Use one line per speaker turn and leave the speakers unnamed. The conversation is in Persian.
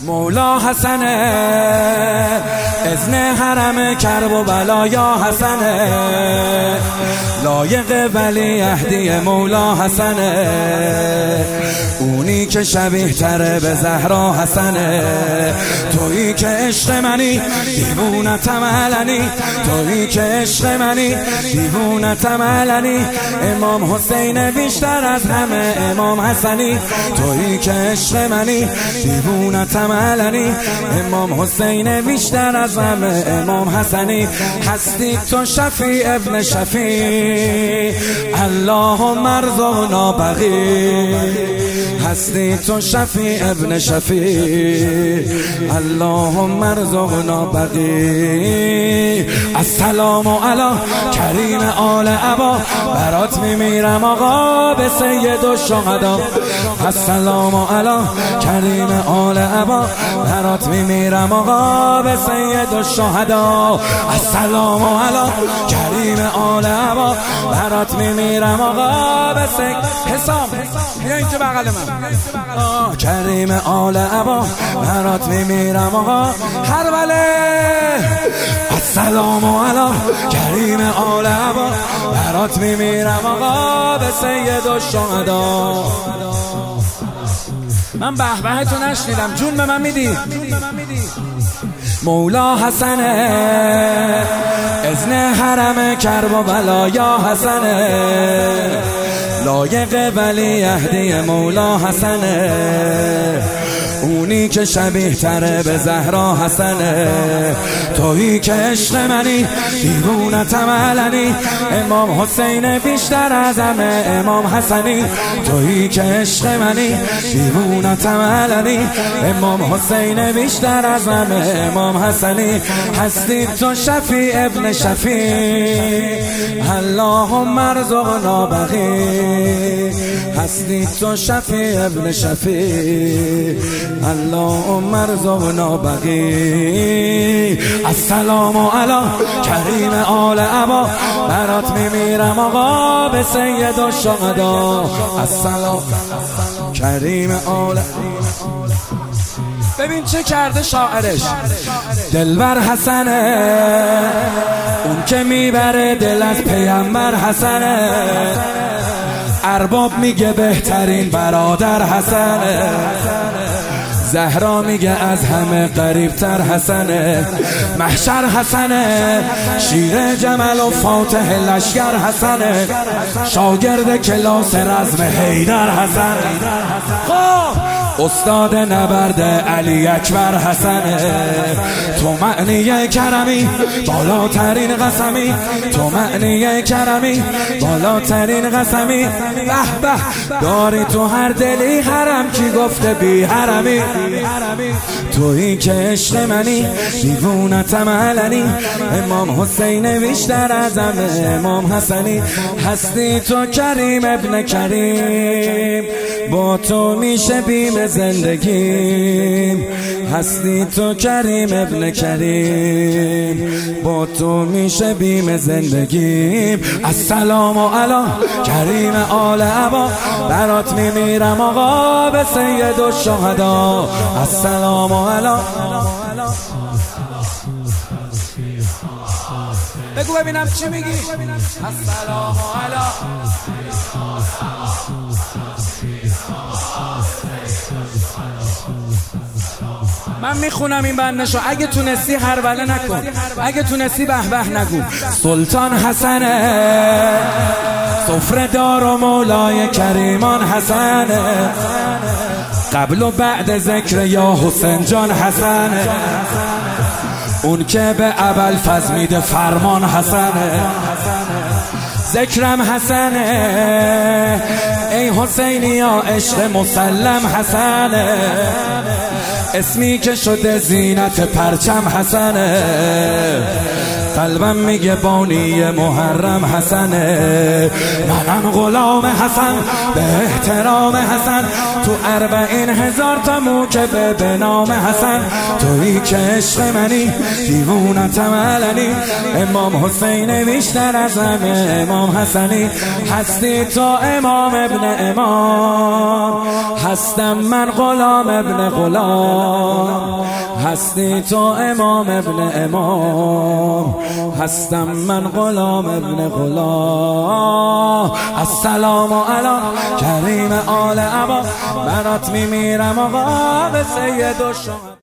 مولا حسنه اذن حرم کرب و بلا یا حسنه لایق ولی عهدی مولا حسنه اونی که شبیه تره به زهرا حسنه تویی که عشق منی دیوونتم علنی تویی که عشق منی دیوونتم علنی امام حسین بیشتر از همه امام حسنی تویی که عشق منی دیوونتم علنی امام حسین بیشتر از همه امام حسنی هستی تو شفیع ابن شفیع اللهم ارزقنا بقی هستی تو شفیع ابن شفیع اللهم ارزقنا بقی السلام علی کریم آل عبا برات میمیرم آقا به سید الشهدا السلام علی کریم آل عبا برات میمیرم آقا به سید الشهدا السلام علی کریم آل عبا برات میمیرم آقا به سید حسام بیا اینجا بغل من کریم آل عبا برات میمیرم آقا هر بله السلام علی کریم آل عبا برات میمیرم آقا به سید الشهدا من به به تو نشنیدم جون به من میدی مولا حسنه اذن حرم کرب و بلا یا حسنه لایق ولی عهدی مولا حسنه اونی که شبیه تره به زهرا حسنه تویی که عشق منی دیوونتم علنی امام حسین بیشتر از همه امام حسنی تویی که عشق منی دیوونتم علنی امام حسین بیشتر از همه امام حسنی هستی تو شفیع ابن شفیع اللهم ارزقنا بقی هستی تو شفیع ابن شفیع اللهم ارزقنا بقی السلام علی کریم آل عبا برات میمیرم آقا به سید الشهدا السلام کریم آل ببین چه کرده شاعرش دلبر حسنه اون که میبره دل از پیامبر حسنه ارباب میگه بهترین برادر حسنه زهرا میگه از همه قریبتر حسنه محشر حسنه شیر جمل و فاتح لشگر حسنه شاگرد کلاس رزم حیدر حسنه استاد نبرد علی اکبر حسنه تو معنی کرمی بالاترین قسمی تو معنی کرمی بالاترین قسمی به به داری تو هر دلی حرم کی گفته بی حرمی تویی که عشق منی دیوونتم علنی امام حسین بیشتر از همه امام حسنی هستی تو کریم ابن کریم با تو میشه بیم زندگیم هستی تو کریم ابن کریم با تو میشه بیم زندگیم السلام علی کریم آل عبا برات میمیرم آقا به سید الشهدا السلام علی بگو ببینم چی میگی السلام علی من میخونم این بندشو اگه تونستی هربله نکن اگه تونستی به به نگو سلطان حسنه سفره دار و مولای کریمان حسنه قبل و بعد ذکر یا حسین جان حسنه اون که به ابوالفضل میده فرمان حسنه ذکرم حسنه ای حسینی یا عشق مسلم حسنه اسمی که شده زینت پرچم حسنه قلبم میگه بانی محرم حسنه. منم غلام حسن به احترام حسن، تو 40,000 تا موکب به نام حسن. تویی که عشق منی دیوونتم علنی، امام حسین بیشتر از همه امام حسنی. هستی تو امام ابن امام، هستم من غلام ابن غلام. هستی تو امام ابن امام، هستم من غلام ابن غلام. السلام علی کریم آل عبا، برات میمیرم آقا به سید و شما.